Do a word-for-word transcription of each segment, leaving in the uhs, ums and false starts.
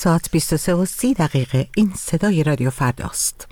ساعت بیست و سه و سی دقیقه. این صدای رادیو فرداست.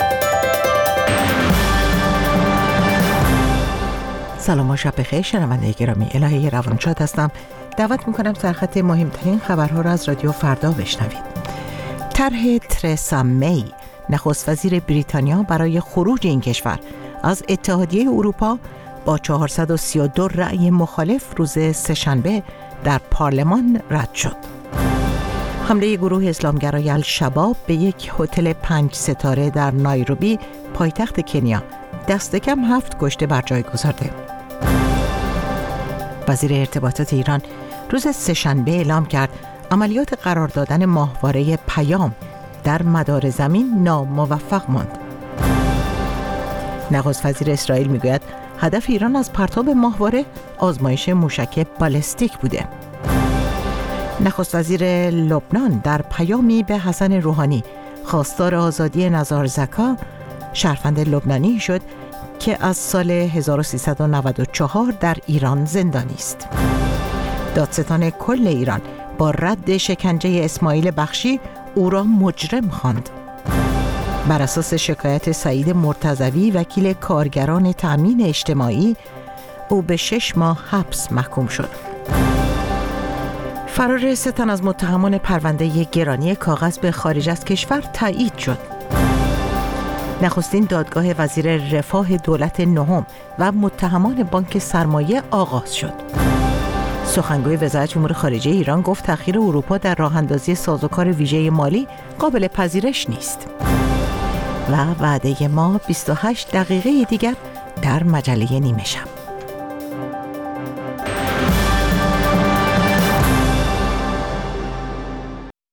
سلام و شب بخیر شنونده گرامی. الهه روانشاد هستم. دعوت میکنم سرخط مهمترین خبرها را از رادیو فردا بشنوید. طرح ترسا می، نخست وزیر بریتانیا، برای خروج این کشور از اتحادیه اروپا با چهارصد و سی و دو رأی مخالف روز سه‌شنبه در پارلمان رد شد. حمله گروه اسلامگرای الشباب به یک هتل پنج ستاره در نایروبی، پایتخت کنیا، دست کم هفت کشته بر جای گذارده. وزیر ارتباطات ایران روز سه‌شنبه اعلام کرد عملیات قرار دادن ماهواره پیام در مدار زمین ناموفق ماند. نخست وزیر اسرائیل میگوید هدف ایران از پرتاب ماهواره آزمایش موشک بالستیک بوده. نخست وزیر لبنان در پیامی به حسن روحانی، خواستار آزادی نزار زکا، شهروند لبنانی شد که از سال هزار و سیصد و نود و چهار در ایران زندانی است. دادستان کل ایران با رد شکنجه اسماعیل بخشی او را مجرم خواند. بر اساس شکایت سعید مرتضوی، وکیل کارگران تأمین اجتماعی، او به شش ماه حبس محکوم شد. فرار سه تن از متهمان پرونده گرانی کاغذ به خارج از کشور تایید شد. نخستین دادگاه وزیر رفاه دولت نهم و متهمان بانک سرمایه آغاز شد. سخنگوی وزارت امور خارجه ایران گفت تأخیر اروپا در راه اندازی سازوکار ویژه مالی قابل پذیرش نیست. و وعده ما بیست و هشت دقیقه دیگر در مجله نیمه شب.